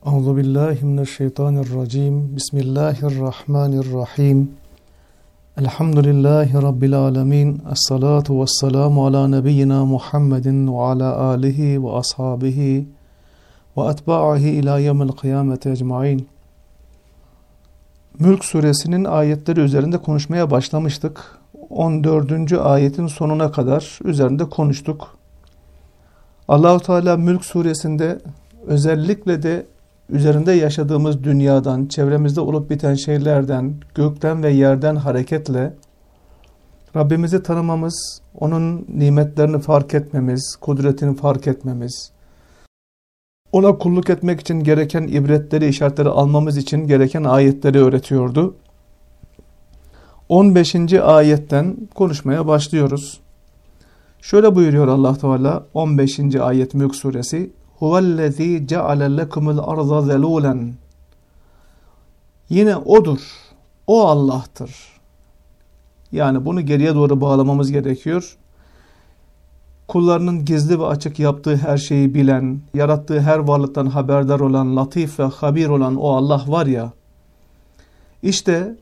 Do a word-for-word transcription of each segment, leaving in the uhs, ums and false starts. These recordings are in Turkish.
Euzu billahi mineşşeytanirracim. Bismillahirrahmanirrahim. Elhamdülillahi rabbil alamin. Essalatu vesselamu ala nebiyyina Muhammedin ve ala alihi ve ashabihi ve etbaihi ila yevmil kıyameti ecmaîn. Mülk suresinin ayetleri üzerinde konuşmaya başlamıştık. on dördüncü ayetin sonuna kadar üzerinde konuştuk. Allah-u Teala Mülk suresinde özellikle de üzerinde yaşadığımız dünyadan, çevremizde olup biten şeylerden, gökten ve yerden hareketle Rabbimizi tanımamız, onun nimetlerini fark etmemiz, kudretini fark etmemiz, ona kulluk etmek için gereken ibretleri, işaretleri almamız için gereken ayetleri öğretiyordu. on beşinci ayetten konuşmaya başlıyoruz. Şöyle buyuruyor Allah Teala on beşinci ayet Mülk suresi: Huvellezî ceale lekumul arza zelûlen. Yine odur, o Allah'tır. Yani bunu geriye doğru bağlamamız gerekiyor. Kullarının gizli ve açık yaptığı her şeyi bilen, yarattığı her varlıktan haberdar olan, latif ve habir olan o Allah var ya, işte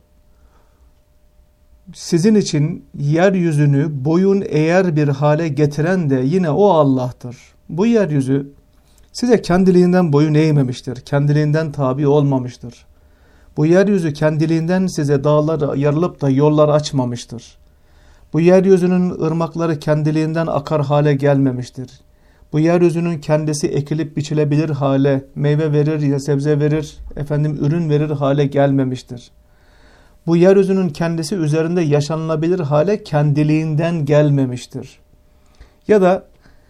sizin için yeryüzünü boyun eğer bir hale getiren de yine o Allah'tır. Bu yeryüzü size kendiliğinden boyun eğmemiştir, kendiliğinden tabi olmamıştır. Bu yeryüzü kendiliğinden size dağlar yarılıp da yollar açmamıştır. Bu yeryüzünün ırmakları kendiliğinden akar hale gelmemiştir. Bu yeryüzünün kendisi ekilip biçilebilir hale, meyve verir ya sebze verir, efendim ürün verir hale gelmemiştir. Bu yeryüzünün kendisi üzerinde yaşanılabilir hale kendiliğinden gelmemiştir. Ya da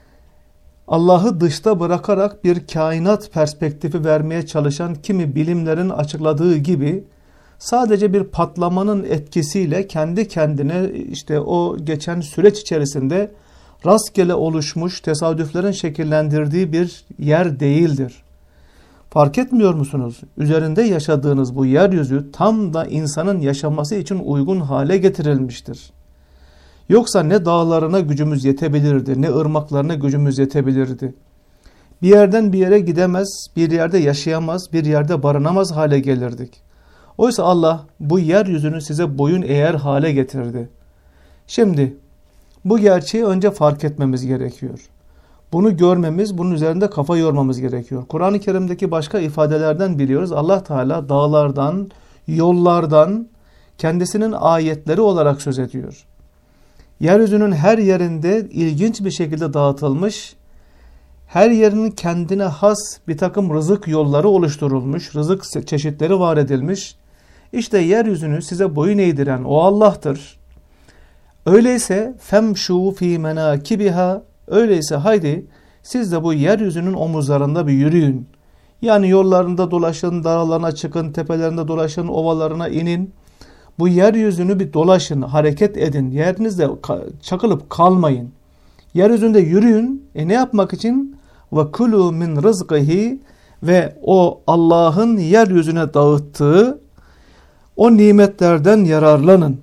Allah'ı dışta bırakarak bir kainat perspektifi vermeye çalışan kimi bilimlerin açıkladığı gibi sadece bir patlamanın etkisiyle kendi kendine işte o geçen süreç içerisinde rastgele oluşmuş tesadüflerin şekillendirdiği bir yer değildir. Fark etmiyor musunuz? Üzerinde yaşadığınız bu yeryüzü tam da insanın yaşaması için uygun hale getirilmiştir. Yoksa ne dağlarına gücümüz yetebilirdi, ne ırmaklarına gücümüz yetebilirdi. Bir yerden bir yere gidemez, bir yerde yaşayamaz, bir yerde barınamaz hale gelirdik. Oysa Allah bu yeryüzünü size boyun eğer hale getirdi. Şimdi bu gerçeği önce fark etmemiz gerekiyor. Bunu görmemiz, bunun üzerinde kafa yormamız gerekiyor. Kur'an-ı Kerim'deki başka ifadelerden biliyoruz. Allah Teala dağlardan, yollardan kendisinin ayetleri olarak söz ediyor. Yeryüzünün her yerinde ilginç bir şekilde dağıtılmış, her yerinin kendine has bir takım rızık yolları oluşturulmuş, rızık çeşitleri var edilmiş. İşte yeryüzünü size boyun eğdiren o Allah'tır. Öyleyse femşû fî menâkibiha, öyleyse haydi siz de bu yeryüzünün omuzlarında bir yürüyün. Yani yollarında dolaşın, dağlarına çıkın, tepelerinde dolaşın, ovalarına inin. Bu yeryüzünü bir dolaşın, hareket edin. Yerinizde çakılıp kalmayın. Yeryüzünde yürüyün. E ne yapmak için? وَكُلُوا مِنْ رِزْقِهِ, ve o Allah'ın yeryüzüne dağıttığı o nimetlerden yararlanın.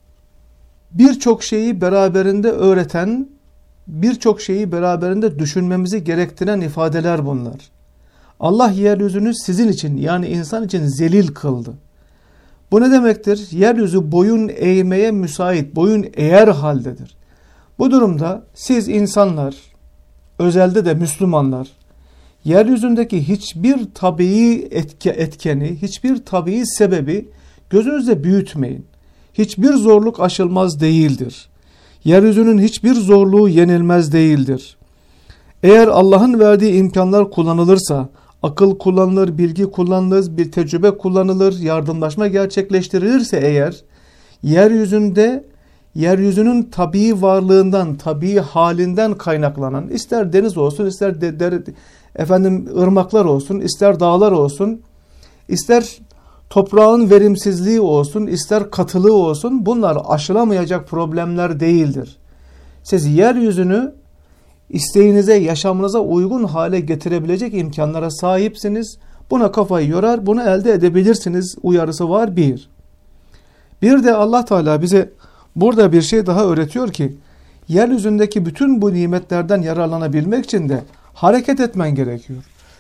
Birçok şeyi beraberinde öğreten, birçok şeyi beraberinde düşünmemizi gerektiren ifadeler bunlar. Allah yeryüzünü sizin için, yani insan için zelil kıldı. Bu ne demektir? Yeryüzü boyun eğmeye müsait, boyun eğer haldedir. Bu durumda siz insanlar, özelde de Müslümanlar, yeryüzündeki hiçbir tabii etke, etkeni, hiçbir tabii sebebi gözünüzde büyütmeyin. Hiçbir zorluk aşılmaz değildir. Yeryüzünün hiçbir zorluğu yenilmez değildir. Eğer Allah'ın verdiği imkanlar kullanılırsa, akıl kullanılır, bilgi kullanılır, bir tecrübe kullanılır, yardımlaşma gerçekleştirilirse eğer, yeryüzünde, yeryüzünün tabii varlığından, tabii halinden kaynaklanan, ister deniz olsun, ister de, de, efendim ırmaklar olsun, ister dağlar olsun, ister toprağın verimsizliği olsun, ister katılığı olsun, bunlar aşılamayacak problemler değildir. Siz yeryüzünü İsteğinize, yaşamınıza uygun hale getirebilecek imkanlara sahipsiniz. Buna kafayı yorar, bunu elde edebilirsiniz uyarısı var bir. Bir de Allah Teala bize burada bir şey daha öğretiyor ki, yeryüzündeki bütün bu nimetlerden yararlanabilmek için de hareket etmen gerekiyor.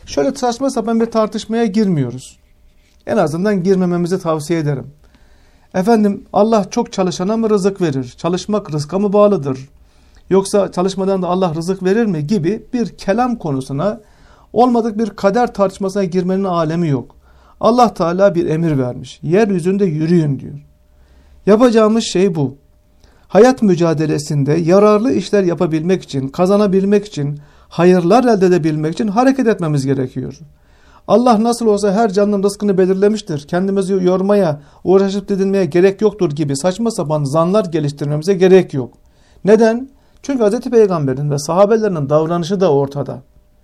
Şöyle saçma sapan bir tartışmaya girmiyoruz. En azından girmememizi tavsiye ederim. Efendim Allah çok çalışana mı rızık verir? Çalışmak rızka mı bağlıdır? Yoksa çalışmadan da Allah rızık verir mi? Gibi bir kelam konusuna, olmadık bir kader tartışmasına girmenin alemi yok. Allah Teala bir emir vermiş. Yeryüzünde yürüyün diyor. Yapacağımız şey bu. Hayat mücadelesinde yararlı işler yapabilmek için, kazanabilmek için, hayırlar elde edebilmek için hareket etmemiz gerekiyor. Allah nasıl olsa her canlının rızkını belirlemiştir. Kendimizi yormaya, uğraşıp didinmeye gerek yoktur gibi saçma sapan zanlar geliştirmemize gerek yok. Neden? Çünkü Hazreti Peygamber'in ve sahabelerinin davranışı da ortada.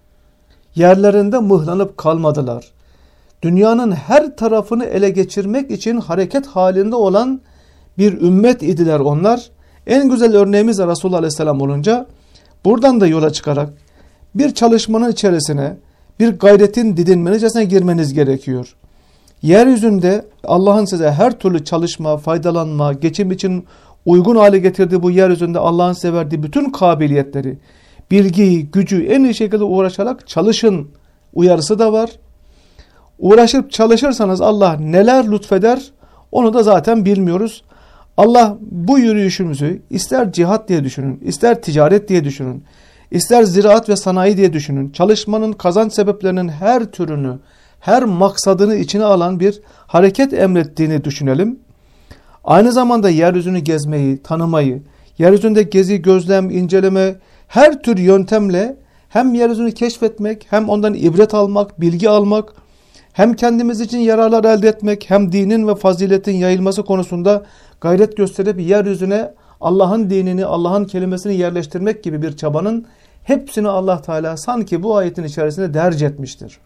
Yerlerinde mıhlanıp kalmadılar. Dünyanın her tarafını ele geçirmek için hareket halinde olan bir ümmet idiler onlar. En güzel örneğimiz de Resulullah Aleyhisselam olunca buradan da yola çıkarak bir çalışmanın içerisine, bir gayretin didinmenin içerisine girmeniz gerekiyor. Yeryüzünde Allah'ın size her türlü çalışma, faydalanma, geçim için uygun hale getirdiği bu yeryüzünde Allah'ın size verdiği bütün kabiliyetleri, bilgiyi, gücü en iyi şekilde uğraşarak çalışın uyarısı da var. Uğraşıp çalışırsanız Allah neler lütfeder onu da zaten bilmiyoruz. Allah bu yürüyüşümüzü ister cihat diye düşünün, ister ticaret diye düşünün, ister ziraat ve sanayi diye düşünün. Çalışmanın kazanç sebeplerinin her türünü, her maksadını içine alan bir hareket emrettiğini düşünelim. Aynı zamanda yeryüzünü gezmeyi, tanımayı, yeryüzünde gezi, gözlem, inceleme, her tür yöntemle hem yeryüzünü keşfetmek, hem ondan ibret almak, bilgi almak, hem kendimiz için yararlar elde etmek, hem dinin ve faziletin yayılması konusunda gayret gösterip yeryüzüne Allah'ın dinini, Allah'ın kelimesini yerleştirmek gibi bir çabanın hepsini Allah Teala sanki bu ayetin içerisinde derc etmiştir.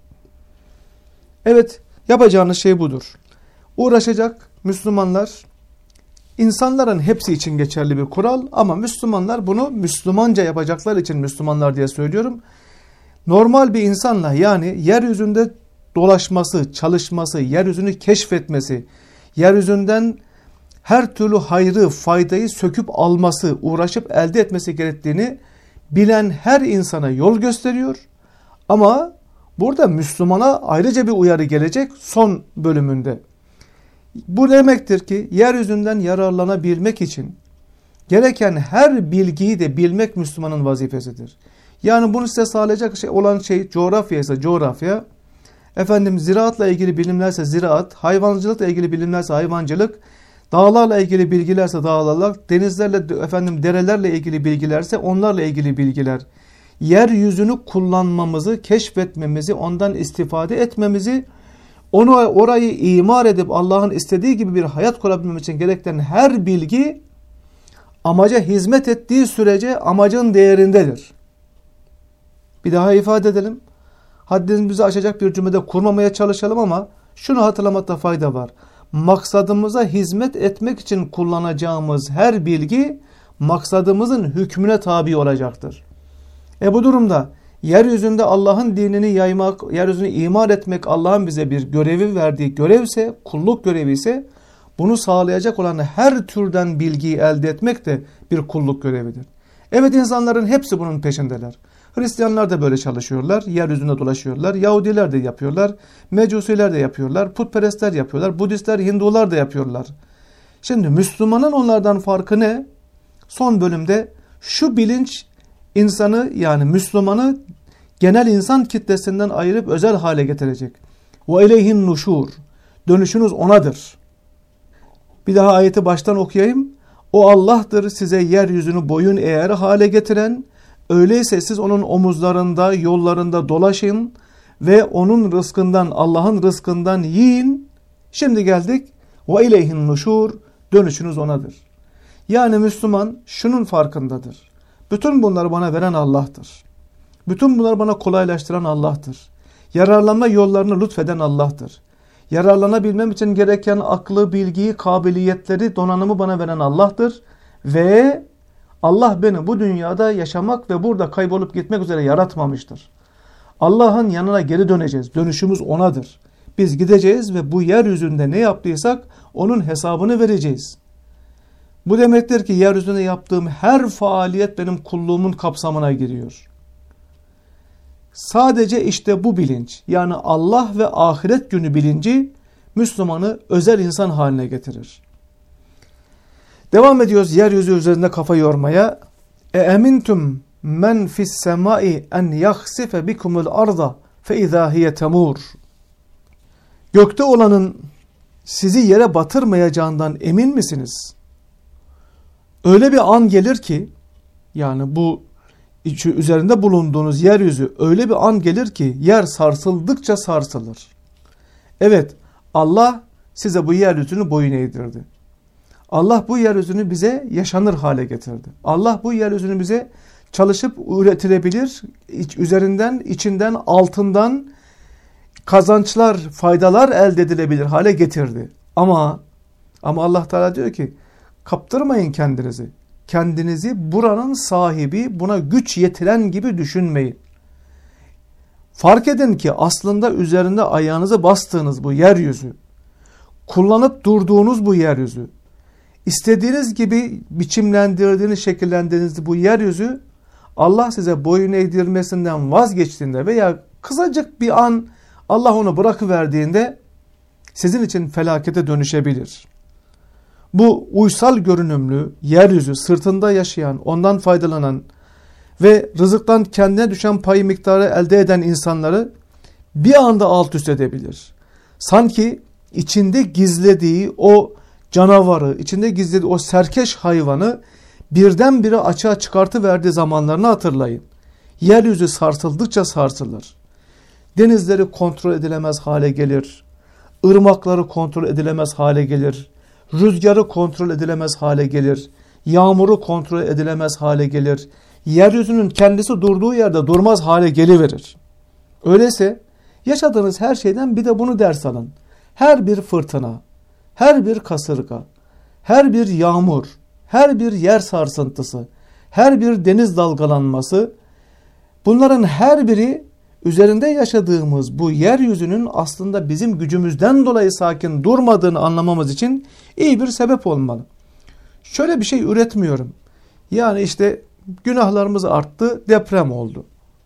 Evet, yapacağınız şey budur. Uğraşacak Müslümanlar, insanların hepsi için geçerli bir kural ama Müslümanlar bunu Müslümanca yapacaklar için Müslümanlar diye söylüyorum. Normal bir insanla, yani yeryüzünde dolaşması, çalışması, yeryüzünü keşfetmesi, yeryüzünden her türlü hayrı, faydayı söküp alması, uğraşıp elde etmesi gerektiğini bilen her insana yol gösteriyor. Ama burada Müslümana ayrıca bir uyarı gelecek son bölümünde. Bu demektir ki yeryüzünden yararlanabilmek için gereken her bilgiyi de bilmek Müslümanın vazifesidir. Yani bunu size sağlayacak şey olan şey coğrafya ise coğrafya, efendim ziraatla ilgili bilimlerse ziraat, hayvancılıkla ilgili bilimlerse hayvancılık, dağlarla ilgili bilgilerse dağlarla, denizlerle, efendim derelerle ilgili bilgilerse onlarla ilgili bilgiler. Yeryüzünü kullanmamızı, keşfetmemizi, ondan istifade etmemizi, onu orayı imar edip Allah'ın istediği gibi bir hayat kurabilmemiz için gereken her bilgi amaca hizmet ettiği sürece amacın değerindedir. Bir daha ifade edelim. Haddimizi aşacak bir cümlede kurmamaya çalışalım ama şunu hatırlamakta fayda var. Maksadımıza hizmet etmek için kullanacağımız her bilgi maksadımızın hükmüne tabi olacaktır. E bu durumda yeryüzünde Allah'ın dinini yaymak, yeryüzünü imar etmek Allah'ın bize bir görevi verdiği görevse, kulluk görevi ise bunu sağlayacak olan her türden bilgiyi elde etmek de bir kulluk görevidir. Evet, insanların hepsi bunun peşindeler. Hristiyanlar da böyle çalışıyorlar, yeryüzünde dolaşıyorlar, Yahudiler de yapıyorlar, Mecusiler de yapıyorlar, putperestler yapıyorlar, Budistler, Hindular da yapıyorlar. Şimdi Müslümanın onlardan farkı ne? Son bölümde şu bilinç insanı, yani Müslümanı genel insan kitlesinden ayırıp özel hale getirecek. وَاِلَيْهِنْ nuşur. Dönüşünüz onadır. Bir daha ayeti baştan okuyayım. O Allah'tır size yeryüzünü boyun eğer hale getiren, öyleyse siz onun omuzlarında, yollarında dolaşın ve onun rızkından, Allah'ın rızkından yiyin. Şimdi geldik. وَاِلَيْهِنْ nuşur. Dönüşünüz onadır. Yani Müslüman şunun farkındadır. Bütün bunları bana veren Allah'tır. Bütün bunları bana kolaylaştıran Allah'tır. Yararlanma yollarını lütfeden Allah'tır. Yararlanabilmem için gereken aklı, bilgiyi, kabiliyetleri, donanımı bana veren Allah'tır. Ve Allah beni bu dünyada yaşamak ve burada kaybolup gitmek üzere yaratmamıştır. Allah'ın yanına geri döneceğiz. Dönüşümüz onadır. Biz gideceğiz ve bu yeryüzünde ne yaptıysak onun hesabını vereceğiz. Bu demektir ki yeryüzünde yaptığım her faaliyet benim kulluğumun kapsamına giriyor. Sadece işte bu bilinç, yani Allah ve ahiret günü bilinci Müslümanı özel insan haline getirir. Devam ediyoruz yeryüzü üzerinde kafa yormaya. E emintum men fis semai en yahsife bikumul arda fe izâ hiye temur. Gökte olanın sizi yere batırmayacağından emin misiniz? Öyle bir an gelir ki, yani bu üzerinde bulunduğunuz yeryüzü öyle bir an gelir ki yer sarsıldıkça sarsılır. Evet, Allah size bu yeryüzünü boyun eğdirdi. Allah bu yeryüzünü bize yaşanır hale getirdi. Allah bu yeryüzünü bize çalışıp üretilebilir, iç, üzerinden, içinden, altından kazançlar, faydalar elde edilebilir hale getirdi. Ama ama Allah Teala diyor ki, kaptırmayın kendinizi. Kendinizi buranın sahibi, buna güç yetiren gibi düşünmeyin. Fark edin ki aslında üzerinde ayağınızı bastığınız bu yeryüzü, kullanıp durduğunuz bu yeryüzü, istediğiniz gibi biçimlendirdiğiniz, şekillendirdiğiniz bu yeryüzü, Allah size boyun eğdirmesinden vazgeçtiğinde veya kısacık bir an Allah onu bırakıverdiğinde sizin için felakete dönüşebilir. Bu uysal görünümlü yeryüzü, sırtında yaşayan, ondan faydalanan ve rızıktan kendine düşen payı miktarı elde eden insanları bir anda alt üst edebilir. Sanki içinde gizlediği o canavarı, içinde gizlediği o serkeş hayvanı birdenbire açığa çıkartıverdiği zamanlarını hatırlayın. Yeryüzü sarsıldıkça sarsılır. Denizleri kontrol edilemez hale gelir. Irmakları kontrol edilemez hale gelir. Rüzgarı kontrol edilemez hale gelir. Yağmuru kontrol edilemez hale gelir. Yeryüzünün kendisi durduğu yerde durmaz hale geliverir. Öyleyse yaşadığınız her şeyden bir de bunu ders alın. Her bir fırtına, her bir kasırga, her bir yağmur, her bir yer sarsıntısı, her bir deniz dalgalanması, bunların her biri üzerinde yaşadığımız bu yeryüzünün aslında bizim gücümüzden dolayı sakin durmadığını anlamamız için iyi bir sebep olmalı. Şöyle bir şey üretmiyorum. Yani işte günahlarımız arttı, deprem oldu.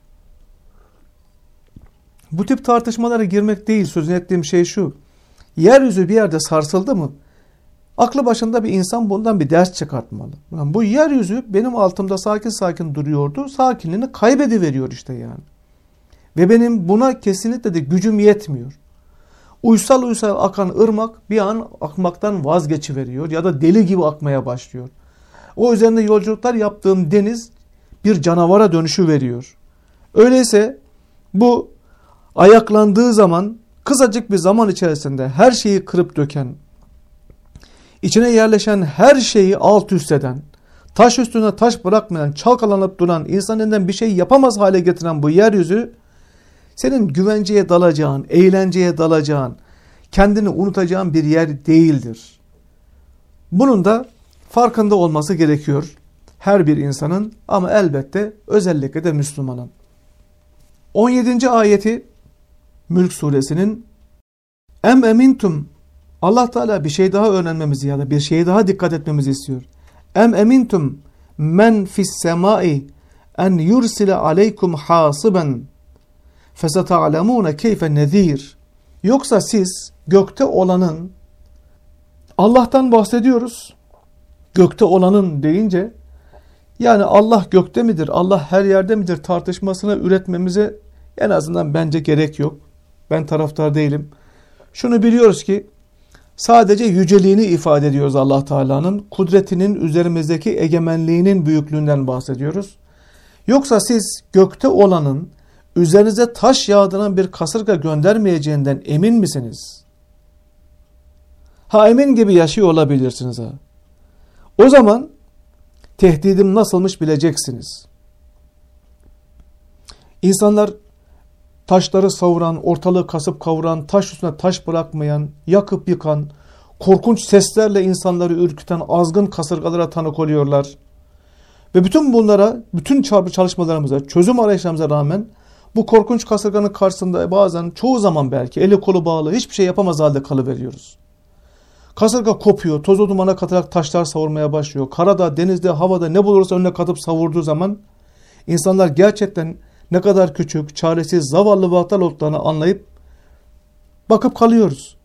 Bu tip tartışmalara girmek değil, sözünü ettiğim şey şu. Yeryüzü bir yerde sarsıldı mı, aklı başında bir insan bundan bir ders çıkartmalı. Yani bu yeryüzü benim altımda sakin sakin duruyordu, sakinliğini kaybediveriyor işte yani. Ve benim buna kesinlikle de gücüm yetmiyor. Uysal uysal akan ırmak bir an akmaktan vazgeçiveriyor ya da deli gibi akmaya başlıyor. O üzerinde yolculuklar yaptığım deniz bir canavara dönüşüveriyor. Öyleyse bu ayaklandığı zaman kısacık bir zaman içerisinde her şeyi kırıp döken, içine yerleşen her şeyi alt üst eden, taş üstüne taş bırakmayan, çalkalanıp duran, insan elinden bir şey yapamaz hale getiren bu yeryüzü, senin güvenceye dalacağın, eğlenceye dalacağın, kendini unutacağın bir yer değildir. Bunun da farkında olması gerekiyor her bir insanın, ama elbette özellikle de Müslümanın. on yedinci ayeti Mülk suresinin Em emintum, Allah Teala bir şey daha öğrenmemizi ya da bir şeye daha dikkat etmemizi istiyor. Em emintum men fis semai en yursile aleykum hasiben feseta'lemune keyfe nezir. Yoksa siz gökte olanın, Allah'tan bahsediyoruz. Gökte olanın deyince yani Allah gökte midir, Allah her yerde midir tartışmasını üretmemize en azından bence gerek yok. Ben taraftar değilim. Şunu biliyoruz ki sadece yüceliğini ifade ediyoruz Allah Teala'nın, kudretinin üzerimizdeki egemenliğinin büyüklüğünden bahsediyoruz. Yoksa siz gökte olanın üzerinize taş yağdıran bir kasırga göndermeyeceğinden emin misiniz? Ha, emin gibi yaşıyor olabilirsiniz ha. O zaman tehdidim nasılmış bileceksiniz. İnsanlar taşları savuran, ortalığı kasıp kavuran, taş üstüne taş bırakmayan, yakıp yıkan, korkunç seslerle insanları ürküten azgın kasırgalara tanık oluyorlar. Ve bütün bunlara, bütün çalışmalarımıza, çözüm arayışlarımıza rağmen bu korkunç kasırganın karşısında bazen, çoğu zaman belki eli kolu bağlı, hiçbir şey yapamaz halde kalıveriyoruz. Kasırga kopuyor, tozu dumana katarak taşlar savurmaya başlıyor. Karada, denizde, havada ne bulursa önüne katıp savurduğu zaman insanlar gerçekten ne kadar küçük, çaresiz, zavallı ve aptal olduklarını anlayıp bakıp kalıyoruz.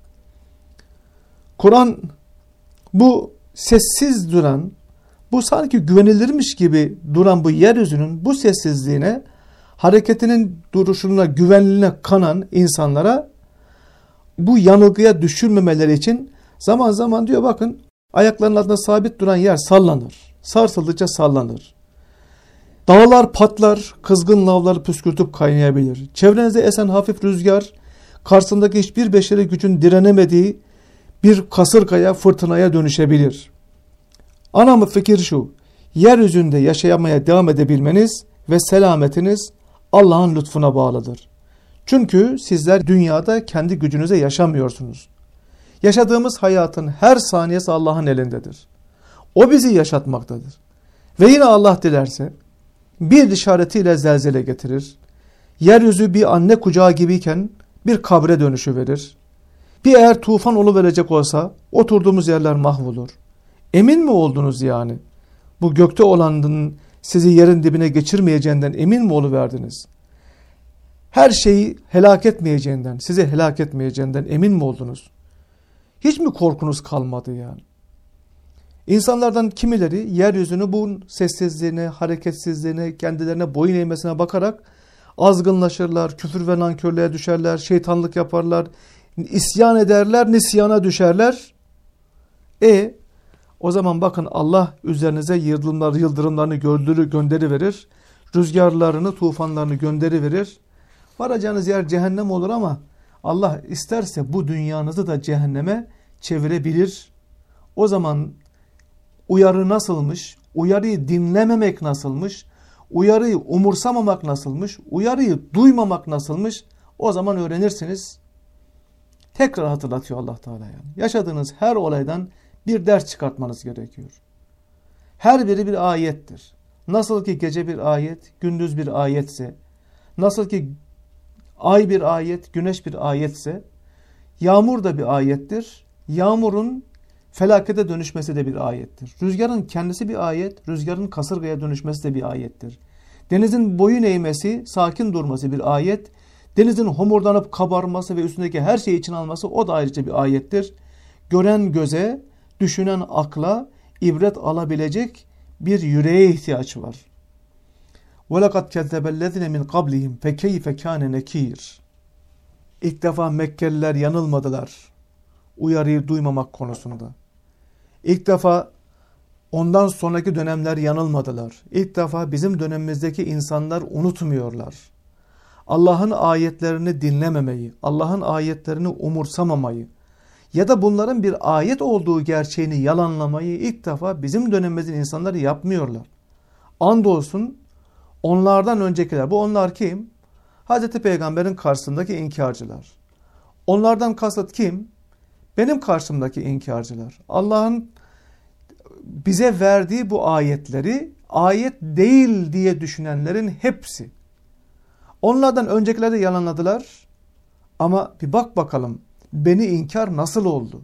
Kur'an bu sessiz duran, bu sanki güvenilirmiş gibi duran bu yeryüzünün bu sessizliğine, hareketinin duruşuna, güvenliğine kanan insanlara bu yanılgıya düşürmemeleri için zaman zaman diyor bakın ayaklarının altında sabit duran yer sallanır. Sarsıldıkça sallanır. Dağlar patlar, kızgın lavları püskürtüp kaynayabilir. Çevrenize esen hafif rüzgar, karşısındaki hiçbir beşeri gücün direnemediği bir kasırgaya, fırtınaya dönüşebilir. Ana fikir şu, yeryüzünde yaşamaya devam edebilmeniz ve selametiniz Allah'ın lütfuna bağlıdır. Çünkü sizler dünyada kendi gücünüze yaşamıyorsunuz. Yaşadığımız hayatın her saniyesi Allah'ın elindedir. O bizi yaşatmaktadır. Ve yine Allah dilerse bir işaretiyle zelzele getirir. Yeryüzü bir anne kucağı gibiyken bir kabre dönüşüverir. Bir eğer tufan oluverecek olsa oturduğumuz yerler mahvolur. Emin mi oldunuz yani? Bu gökte olanın sizi yerin dibine geçirmeyeceğinden emin mi oluverdiniz? Her şeyi helak etmeyeceğinden, sizi helak etmeyeceğinden emin mi oldunuz? Hiç mi korkunuz kalmadı yani? İnsanlardan kimileri yeryüzünü bu sessizliğine, hareketsizliğine, kendilerine boyun eğmesine bakarak azgınlaşırlar, küfür ve nankörlüğe düşerler, şeytanlık yaparlar, isyan ederler, nisyana düşerler. E o zaman bakın Allah üzerinize yıldırımlar, yıldırımlarını gönderi, gönderiverir, rüzgarlarını, tufanlarını gönderiverir. Varacağınız yer cehennem olur ama Allah isterse bu dünyanızı da cehenneme çevirebilir. O zaman uyarı nasılmış? Uyarıyı dinlememek nasılmış? Uyarıyı umursamamak nasılmış? Uyarıyı duymamak nasılmış? O zaman öğrenirsiniz. Tekrar hatırlatıyor Allah Teala yani. Yaşadığınız her olaydan bir ders çıkartmanız gerekiyor. Her biri bir ayettir. Nasıl ki gece bir ayet, gündüz bir ayetse, nasıl ki ay bir ayet, güneş bir ayetse, yağmur da bir ayettir. Yağmurun felakete dönüşmesi de bir ayettir. Rüzgarın kendisi bir ayet, rüzgarın kasırgaya dönüşmesi de bir ayettir. Denizin boyun eğmesi, sakin durması bir ayet. Denizin homurdanıp kabarması ve üstündeki her şeyi için alması o da ayrıca bir ayettir. Gören göze, düşünen akla ibret alabilecek bir yüreğe ihtiyaç var. وَلَقَدْ كَذَّبَ الَّذِينَ مِنْ قَبْلِهِمْ فَكَيْفَ كَانَ نَكِيرٌ. İlk defa Mekkeliler yanılmadılar uyarıyı duymamak konusunda. İlk defa ondan sonraki dönemler yanılmadılar. İlk defa bizim dönemimizdeki insanlar unutmuyorlar. Allah'ın ayetlerini dinlememeyi, Allah'ın ayetlerini umursamamayı ya da bunların bir ayet olduğu gerçeğini yalanlamayı ilk defa bizim dönemimizin insanları yapmıyorlar. Andolsun onlardan öncekiler, bu onlar kim? Hazreti Peygamber'in karşısındaki inkarcılar. Onlardan kasıt kim? Benim karşımdaki inkarcılar. Allah'ın bize verdiği bu ayetleri ayet değil diye düşünenlerin hepsi. Onlardan öncekileri de yalanladılar. Ama bir bak bakalım beni inkar nasıl oldu?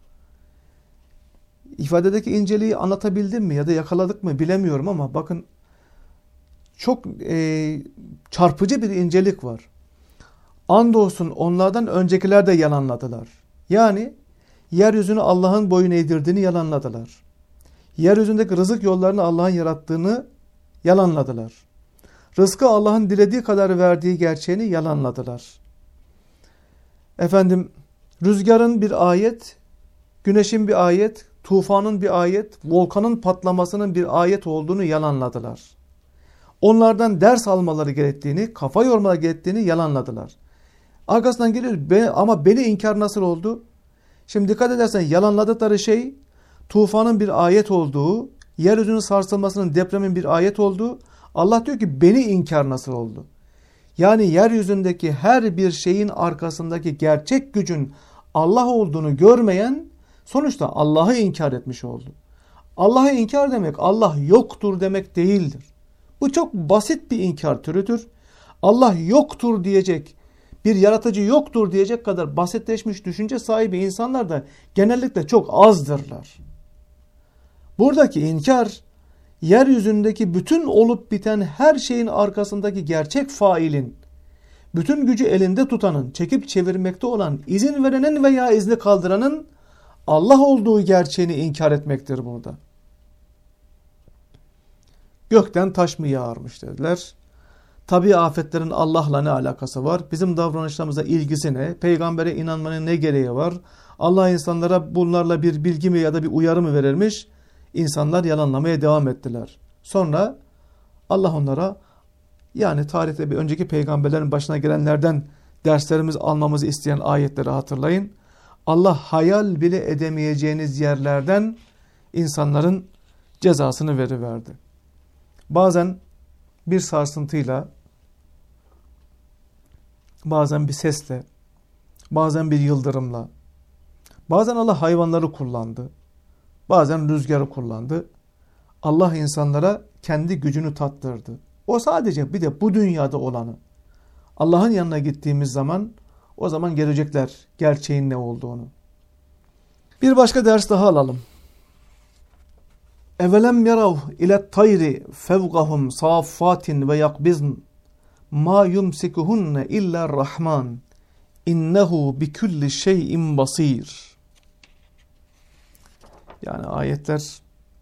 İfadedeki inceliği anlatabildim mi ya da yakaladık mı bilemiyorum ama bakın çok e, çarpıcı bir incelik var. Andolsun onlardan öncekiler de yalanladılar. Yani yeryüzünü Allah'ın boyun eğdirdiğini yalanladılar. Yeryüzündeki rızık yollarını Allah'ın yarattığını yalanladılar. Rızkı Allah'ın dilediği kadar verdiği gerçeğini yalanladılar. Efendim rüzgarın bir ayet, güneşin bir ayet, tufanın bir ayet, volkanın patlamasının bir ayet olduğunu yalanladılar. Onlardan ders almaları gerektiğini, kafa yormaları gerektiğini yalanladılar. Arkasından geliyor ama beni inkar nasıl oldu? Şimdi dikkat edersen yalanladıkları şey tufanın bir ayet olduğu, yeryüzünün sarsılmasının, depremin bir ayet olduğu. Allah diyor ki beni inkar nasıl oldu? Yani yeryüzündeki her bir şeyin arkasındaki gerçek gücün Allah olduğunu görmeyen sonuçta Allah'ı inkar etmiş oldu. Allah'ı inkar demek Allah yoktur demek değildir. Bu çok basit bir inkar türüdür. Allah yoktur diyecek, bir yaratıcı yoktur diyecek kadar basitleşmiş düşünce sahibi insanlar da genellikle çok azdırlar. Buradaki inkar yeryüzündeki bütün olup biten her şeyin arkasındaki gerçek failin, bütün gücü elinde tutanın, çekip çevirmekte olan, izin verenin veya izni kaldıranın Allah olduğu gerçeğini inkar etmektir burada. Gökten taş mı yağarmış dediler. Tabii afetlerin Allah'la ne alakası var? Bizim davranışlarımıza ilgisi ne? Peygambere inanmanın ne gereği var? Allah insanlara bunlarla bir bilgi mi ya da bir uyarı mı verirmiş? İnsanlar yalanlamaya devam ettiler. Sonra Allah onlara, yani tarihte bir önceki peygamberlerin başına gelenlerden derslerimiz almamızı isteyen ayetleri hatırlayın. Allah hayal bile edemeyeceğiniz yerlerden insanların cezasını veriverdi. Bazen bir sarsıntıyla, bazen bir sesle, bazen bir yıldırımla, bazen Allah hayvanları kullandı, bazen rüzgarı kullandı. Allah insanlara kendi gücünü tattırdı. O sadece bir de bu dünyada olanı. Allah'ın yanına gittiğimiz zaman, o zaman görecekler gerçeğin ne olduğunu. Bir başka ders daha alalım. Evelem yarav ile tayri fevgahum saffatin ve yakbizn ma yumsikuhunne illa rahman innehu bi kulli şeyin basir. Yani ayetler,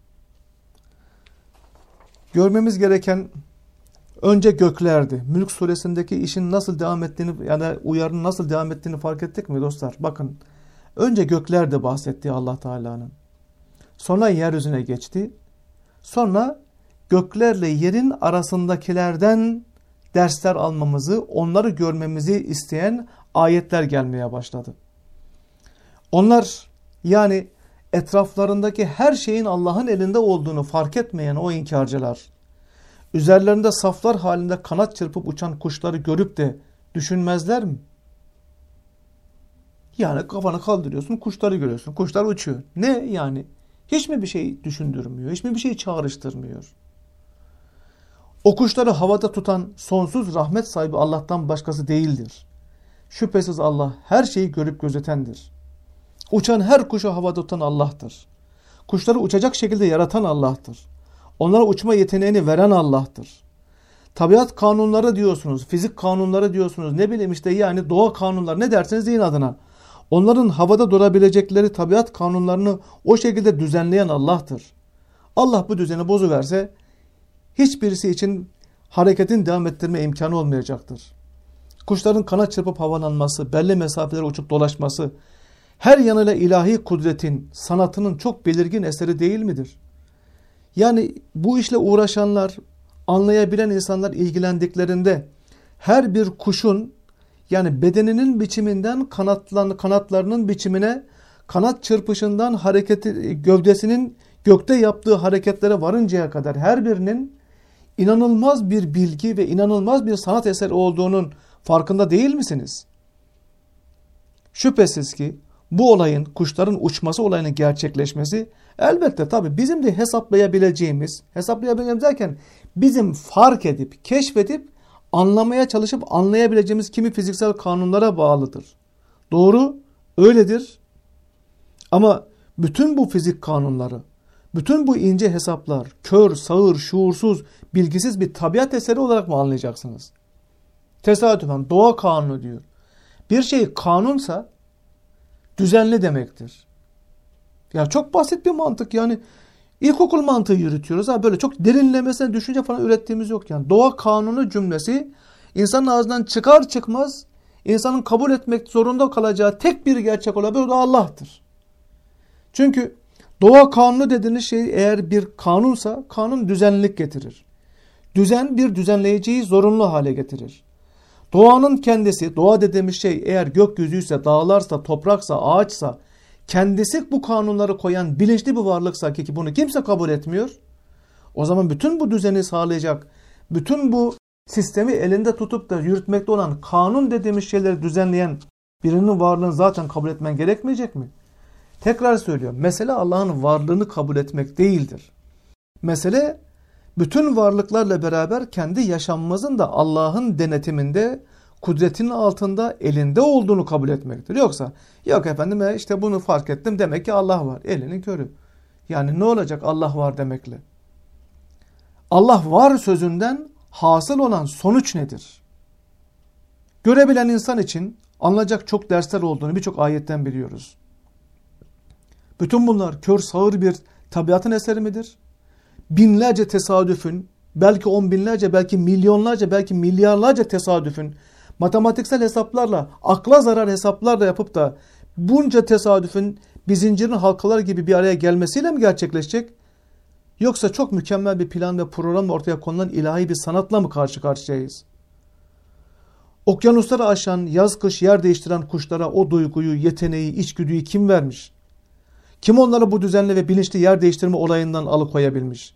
görmemiz gereken önce göklerdi. Mülk suresindeki işin nasıl devam ettiğini, yani uyarının nasıl devam ettiğini fark ettik mi dostlar? Bakın, önce göklerde bahsetti Allah Teala'nın. Sonra yeryüzüne geçti. Sonra göklerle yerin arasındakilerden dersler almamızı, onları görmemizi isteyen ayetler gelmeye başladı. Onlar, yani etraflarındaki her şeyin Allah'ın elinde olduğunu fark etmeyen o inkarcılar, üzerlerinde saflar halinde kanat çırpıp uçan kuşları görüp de düşünmezler mi? Yani kafanı kaldırıyorsun, kuşları görüyorsun. Kuşlar uçuyor. Ne yani? Hiç mi bir şey düşündürmüyor? Hiç mi bir şey çağrıştırmıyor? O kuşları havada tutan sonsuz rahmet sahibi Allah'tan başkası değildir. Şüphesiz Allah her şeyi görüp gözetendir. Uçan her kuşu havada tutan Allah'tır. Kuşları uçacak şekilde yaratan Allah'tır. Onlara uçma yeteneğini veren Allah'tır. Tabiat kanunları diyorsunuz, fizik kanunları diyorsunuz, ne bileyim işte, yani doğa kanunları, ne derseniz deyin adına. Onların havada durabilecekleri tabiat kanunlarını o şekilde düzenleyen Allah'tır. Allah bu düzeni bozuverse hiçbirisi için hareketin devam ettirme imkanı olmayacaktır. Kuşların kanat çırpıp havalanması, belli mesafelere uçup dolaşması, her yanıyla ilahi kudretin, sanatının çok belirgin eseri değil midir? Yani bu işle uğraşanlar, anlayabilen insanlar ilgilendiklerinde her bir kuşun, yani bedeninin biçiminden kanatlan, kanatlarının biçimine, kanat çırpışından hareketi, gövdesinin gökte yaptığı hareketlere varıncaya kadar her birinin inanılmaz bir bilgi ve inanılmaz bir sanat eseri olduğunun farkında değil misiniz? Şüphesiz ki bu olayın, kuşların uçması olayının gerçekleşmesi elbette tabii bizim de hesaplayabileceğimiz, hesaplayabileceğimiz derken bizim fark edip, keşfedip, anlamaya çalışıp anlayabileceğimiz kimi fiziksel kanunlara bağlıdır. Doğru, öyledir. Ama bütün bu fizik kanunları, bütün bu ince hesaplar, kör, sağır, şuursuz, bilgisiz bir tabiat eseri olarak mı anlayacaksınız? Tesadüfen doğa kanunu diyor. Bir şey kanunsa düzenli demektir. Ya çok basit bir mantık, yani ilkokul mantığı yürütüyoruz. Ha, böyle çok derinlemesine düşünce falan ürettiğimiz yok yani. Doğa kanunu cümlesi insanın ağzından çıkar çıkmaz insanın kabul etmek zorunda kalacağı tek bir gerçek olabilir, o da Allah'tır. Çünkü doğa kanunu dediğiniz şey eğer bir kanunsa, kanun düzenlilik getirir. Düzen bir düzenleyiciyi zorunlu hale getirir. Doğanın kendisi, doğa dediğimiz şey eğer gökyüzüyse, dağlarsa, topraksa, ağaçsa, kendisi bu kanunları koyan bilinçli bir varlıksa ki bunu kimse kabul etmiyor, o zaman bütün bu düzeni sağlayacak, bütün bu sistemi elinde tutup da yürütmekte olan kanun dediğimiz şeyleri düzenleyen birinin varlığını zaten kabul etmen gerekmeyecek mi? Tekrar söylüyorum, mesele Allah'ın varlığını kabul etmek değildir. Mesele bütün varlıklarla beraber kendi yaşamımızın da Allah'ın denetiminde, kudretinin altında, elinde olduğunu kabul etmektir. Yoksa yok efendim işte bunu fark ettim, demek ki Allah var. Elinin körü. Yani ne olacak Allah var demekle? Allah var sözünden hasıl olan sonuç nedir? Görebilen insan için alınacak çok dersler olduğunu birçok ayetten biliyoruz. Bütün bunlar kör sağır bir tabiatın eseri midir? Binlerce tesadüfün, belki on binlerce, belki milyonlarca, belki milyarlarca tesadüfün matematiksel hesaplarla, akla zarar hesaplarla yapıp da bunca tesadüfün bir zincirin halkalar gibi bir araya gelmesiyle mi gerçekleşecek? Yoksa çok mükemmel bir plan ve programla ortaya konulan ilahi bir sanatla mı karşı karşıyayız? Okyanusları aşan, yaz kış yer değiştiren kuşlara o duyguyu, yeteneği, içgüdüyü kim vermiş? Kim onları bu düzenli ve bilinçli yer değiştirme olayından alıkoyabilmiş?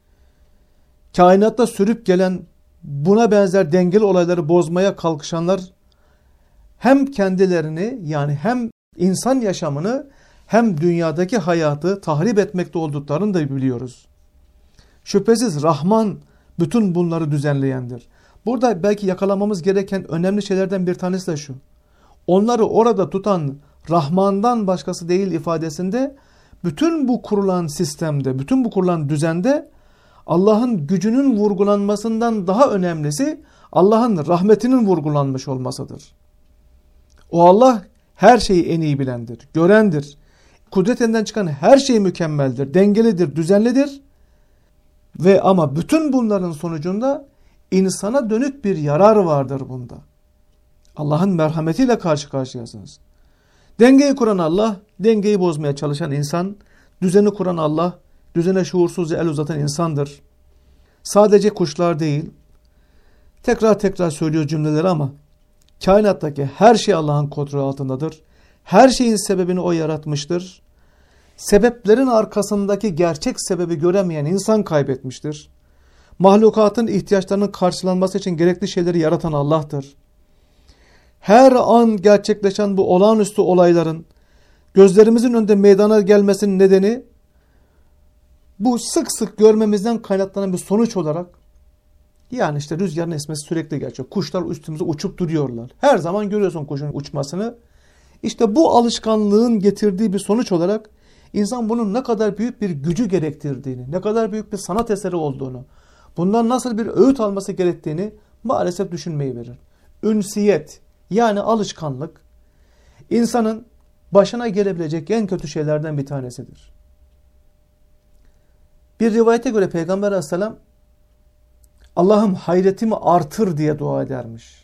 Kainatta sürüp gelen buna benzer dengeli olayları bozmaya kalkışanlar hem kendilerini, yani hem insan yaşamını hem dünyadaki hayatı tahrip etmekte olduklarını da biliyoruz. Şüphesiz Rahman bütün bunları düzenleyendir. Burada belki yakalamamız gereken önemli şeylerden bir tanesi de şu. Onları orada tutan Rahman'dan başkası değil ifadesinde bütün bu kurulan sistemde, bütün bu kurulan düzende Allah'ın gücünün vurgulanmasından daha önemlisi Allah'ın rahmetinin vurgulanmış olmasıdır. O Allah her şeyi en iyi bilendir, görendir. Kudretinden çıkan her şey mükemmeldir, dengelidir, düzenlidir. Ve ama bütün bunların sonucunda insana dönük bir yarar vardır bunda. Allah'ın merhametiyle karşı karşıyasınız. Dengeyi kuran Allah, dengeyi bozmaya çalışan insan, düzeni kuran Allah, düzene şuursuzca el uzatan insandır. Sadece kuşlar değil, tekrar tekrar söylüyor cümleleri ama kainattaki her şey Allah'ın kontrolü altındadır. Her şeyin sebebini O yaratmıştır. Sebeplerin arkasındaki gerçek sebebi göremeyen insan kaybetmiştir. Mahlukatın ihtiyaçlarının karşılanması için gerekli şeyleri yaratan Allah'tır. Her an gerçekleşen bu olağanüstü olayların gözlerimizin önünde meydana gelmesinin nedeni bu sık sık görmemizden kaynaklanan bir sonuç olarak, yani işte rüzgarın esmesi sürekli gerçek. Kuşlar üstümüze uçup duruyorlar. Her zaman görüyorsun kuşun uçmasını. İşte bu alışkanlığın getirdiği bir sonuç olarak insan bunun ne kadar büyük bir gücü gerektirdiğini, ne kadar büyük bir sanat eseri olduğunu, bundan nasıl bir öğüt alması gerektiğini maalesef düşünmeyi verir. Ünsiyet, yani alışkanlık, insanın başına gelebilecek en kötü şeylerden bir tanesidir. Bir rivayete göre Peygamber Aleyhisselam Allah'ım hayretimi artır diye dua edermiş.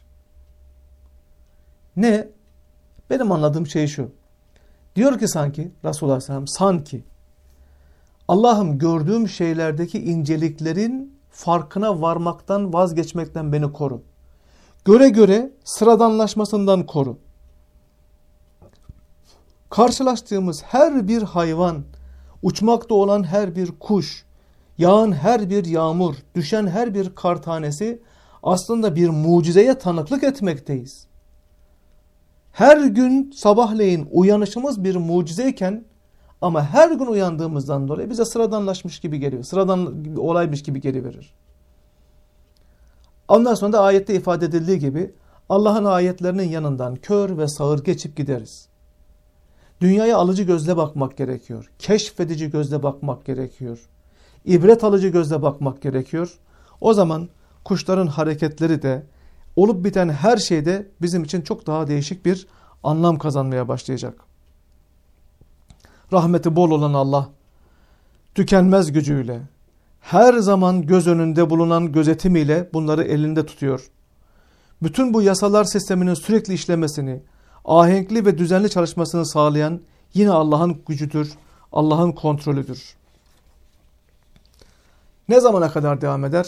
Ne? Benim anladığım şey şu. Diyor ki sanki Resulullah Aleyhisselam sanki Allah'ım gördüğüm şeylerdeki inceliklerin farkına varmaktan vazgeçmekten beni koru. Göre göre sıradanlaşmasından koru. Karşılaştığımız her bir hayvan, uçmakta olan her bir kuş, yağan her bir yağmur, düşen her bir kar tanesi aslında bir mucizeye tanıklık etmekteyiz. Her gün sabahleyin uyanışımız bir mucizeyken ama her gün uyandığımızdan dolayı bize sıradanlaşmış gibi geliyor. Sıradan bir olaymış gibi geliverir. Ondan sonra da ayette ifade edildiği gibi Allah'ın ayetlerinin yanından kör ve sağır geçip gideriz. Dünyaya alıcı gözle bakmak gerekiyor. Keşfedici gözle bakmak gerekiyor. İbret alıcı gözle bakmak gerekiyor. O zaman kuşların hareketleri de, olup biten her şeyde bizim için çok daha değişik bir anlam kazanmaya başlayacak. Rahmeti bol olan Allah, tükenmez gücüyle, her zaman göz önünde bulunan gözetimiyle bunları elinde tutuyor. Bütün bu yasalar sisteminin sürekli işlemesini, ahenkli ve düzenli çalışmasını sağlayan yine Allah'ın gücüdür, Allah'ın kontrolüdür. Ne zamana kadar devam eder?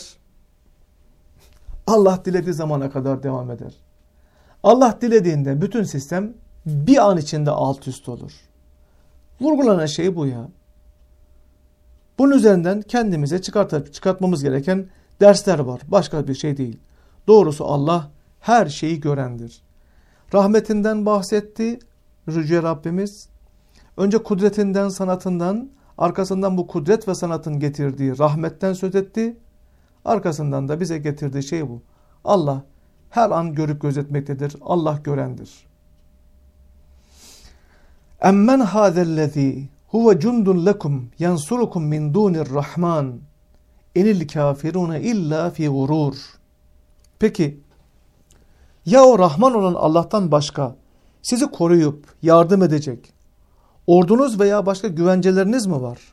Allah dilediği zamana kadar devam eder. Allah dilediğinde bütün sistem bir an içinde alt üst olur. Vurgulanan şey bu ya. Bunun üzerinden kendimize çıkartıp çıkartmamız gereken dersler var. Başka bir şey değil. Doğrusu Allah her şeyi görendir. Rahmetinden bahsetti Yüce Rabbimiz. Önce kudretinden, sanatından, arkasından bu kudret ve sanatın getirdiği rahmetten söz etti. Arkasından da bize getirdiği şey bu. Allah her an görüp gözetmektedir. Allah görendir. Emmen hâzellezî huve cundun lekum yansurukum min dûnir rahman enil kafirune illa fi gurur. Peki ya o Rahman olan Allah'tan başka sizi koruyup yardım edecek ordunuz veya başka güvenceleriniz mi var?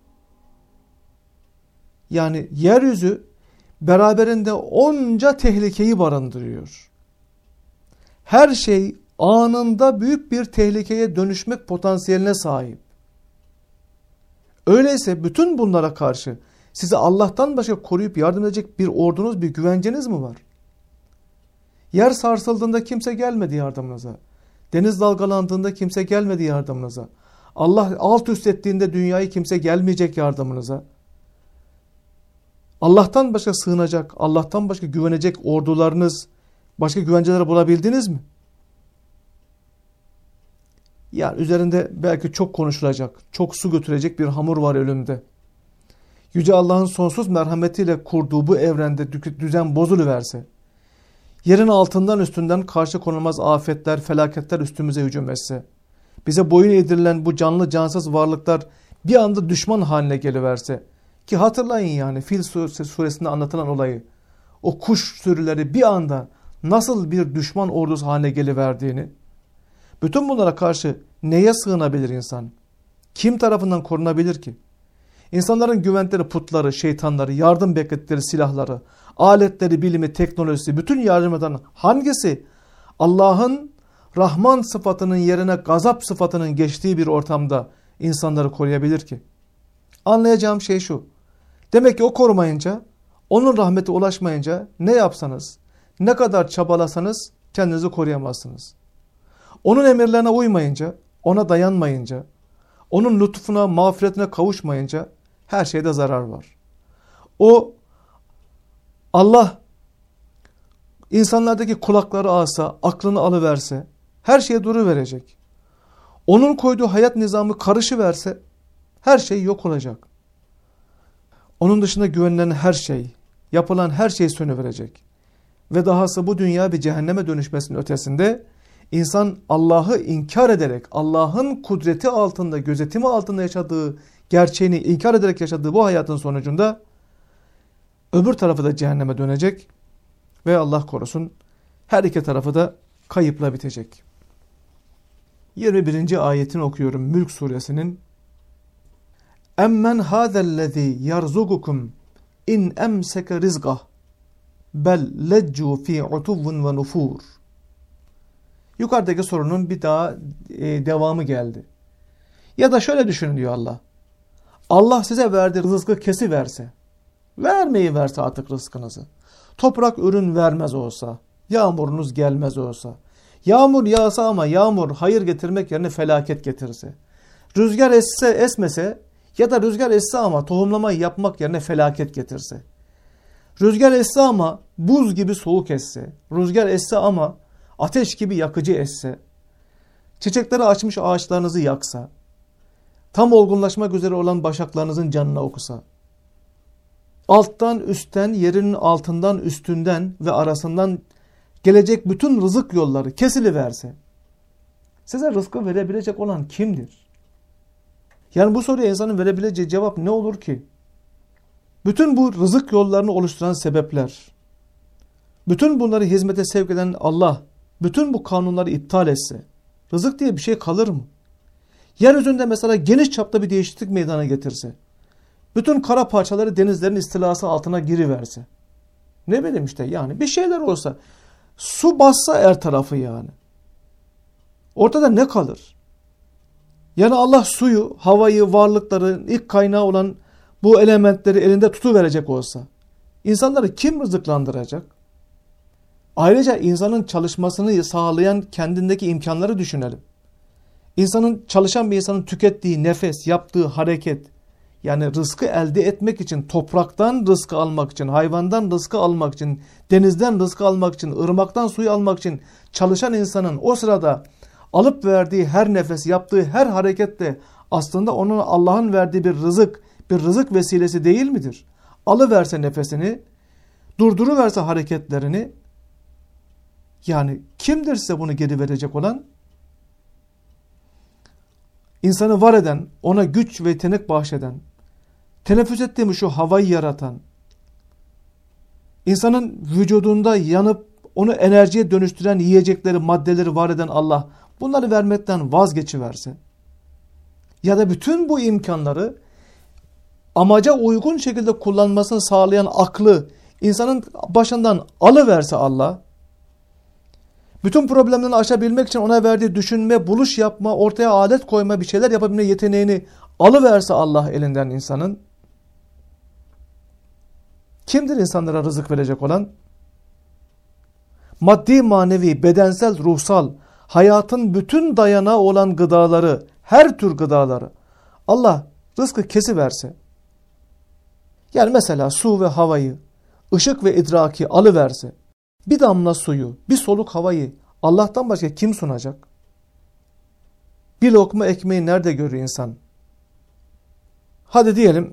Yani yeryüzü beraberinde onca tehlikeyi barındırıyor. Her şey anında büyük bir tehlikeye dönüşmek potansiyeline sahip. Öyleyse bütün bunlara karşı sizi Allah'tan başka koruyup yardım edecek bir ordunuz, bir güvenceniz mi var? Yer sarsıldığında kimse gelmedi yardımınıza. Deniz dalgalandığında kimse gelmedi yardımınıza. Allah alt üst ettiğinde dünyayı kimse gelmeyecek yardımınıza. Allah'tan başka sığınacak, Allah'tan başka güvenecek ordularınız, başka güvenceleri bulabildiniz mi? Yani üzerinde belki çok konuşulacak, çok su götürecek bir hamur var önümde. Yüce Allah'ın sonsuz merhametiyle kurduğu bu evrende düzen bozuluverse, yerin altından üstünden karşı konulmaz afetler, felaketler üstümüze hücum etse, bize boyun eğdirilen bu canlı cansız varlıklar bir anda düşman haline geliverse, ki hatırlayın yani Fil suresinde anlatılan olayı, o kuş sürüleri bir anda nasıl bir düşman ordusu haline geliverdiğini, bütün bunlara karşı neye sığınabilir insan? Kim tarafından korunabilir ki? İnsanların güvendikleri putları, şeytanları, yardım bekledikleri silahları, aletleri, bilimi, teknolojisi, bütün yardım eden hangisi Allah'ın Rahman sıfatının yerine gazap sıfatının geçtiği bir ortamda insanları koruyabilir ki? Anlayacağım şey şu. Demek ki o korumayınca, onun rahmeti ulaşmayınca ne yapsanız, ne kadar çabalasanız kendinizi koruyamazsınız. Onun emirlerine uymayınca, ona dayanmayınca, onun lütfuna, mağfiretine kavuşmayınca her şeyde zarar var. O Allah insanlardaki kulakları alsa, aklını alıverse, her şeye duruverecek. Onun koyduğu hayat nizamı karışıverse her şey yok olacak. Onun dışında güvenilen her şey, yapılan her şey sönüverecek. Ve dahası bu dünya bir cehenneme dönüşmesinin ötesinde İnsan Allah'ı inkar ederek, Allah'ın kudreti altında, gözetimi altında yaşadığı gerçeğini inkar ederek yaşadığı bu hayatın sonucunda öbür tarafı da cehenneme dönecek ve Allah korusun her iki tarafı da kayıpla bitecek. yirmi birinci ayetini okuyorum Mülk suresinin. Emmen hâzellezî yarzugukum in emseke rizgah bel leccu fî utuvvun ve nufûr. Yukarıdaki sorunun bir daha e, devamı geldi. Ya da şöyle düşünün diyor Allah. Allah size verdiği rızkı kesiverse, vermeyi verse artık rızkınızı. Toprak ürün vermez olsa, yağmurunuz gelmez olsa, yağmur yağsa ama yağmur hayır getirmek yerine felaket getirse, rüzgar esse esmese ya da rüzgar esse ama tohumlamayı yapmak yerine felaket getirse, rüzgar esse ama buz gibi soğuk esse, rüzgar esse ama ateş gibi yakıcı esse, çiçekleri açmış ağaçlarınızı yaksa, tam olgunlaşmak üzere olan başaklarınızın canına okusa, alttan üstten, yerin altından üstünden ve arasından gelecek bütün rızık yolları kesiliverse, size rızkı verebilecek olan kimdir? Yani bu soruya insanın verebileceği cevap ne olur ki? Bütün bu rızık yollarını oluşturan sebepler, bütün bunları hizmete sevk eden Allah, bütün bu kanunları iptal etse, rızık diye bir şey kalır mı? Yeryüzünde mesela geniş çapta bir değişiklik meydana getirse, bütün kara parçaları denizlerin istilası altına giriverse, ne bileyim işte yani bir şeyler olsa, su bassa her tarafı yani. Ortada ne kalır? Yani Allah suyu, havayı, varlıkları, ilk kaynağı olan bu elementleri elinde tutuverecek olsa, insanları kim rızıklandıracak? Ayrıca insanın çalışmasını sağlayan kendindeki imkanları düşünelim. İnsanın, çalışan bir insanın tükettiği nefes, yaptığı hareket, yani rızkı elde etmek için, topraktan rızkı almak için, hayvandan rızkı almak için, denizden rızkı almak için, ırmaktan suyu almak için çalışan insanın o sırada alıp verdiği her nefes, yaptığı her hareket de aslında onun Allah'ın verdiği bir rızık, bir rızık vesilesi değil midir? Alıverse nefesini, durduruverse hareketlerini, yani kimdir size bunu geri verecek olan? İnsanı var eden, ona güç ve yetenek bahşeden, teneffüs ettiğimiz şu havayı yaratan, insanın vücudunda yanıp onu enerjiye dönüştüren yiyecekleri, maddeleri var eden Allah bunları vermekten vazgeçiverse ya da bütün bu imkanları amaca uygun şekilde kullanmasını sağlayan aklı insanın başından alıverse Allah, bütün problemlerini aşabilmek için ona verdiği düşünme, buluş yapma, ortaya alet koyma, bir şeyler yapabilme yeteneğini alıverse Allah elinden insanın, kimdir insanlara rızık verecek olan? Maddi, manevi, bedensel, ruhsal, hayatın bütün dayanağı olan gıdaları, her tür gıdaları Allah rızkı kesiverse, yani mesela su ve havayı, ışık ve idraki alıverse, bir damla suyu, bir soluk havayı Allah'tan başka kim sunacak? Bir lokma ekmeği nerede görür insan? Hadi diyelim,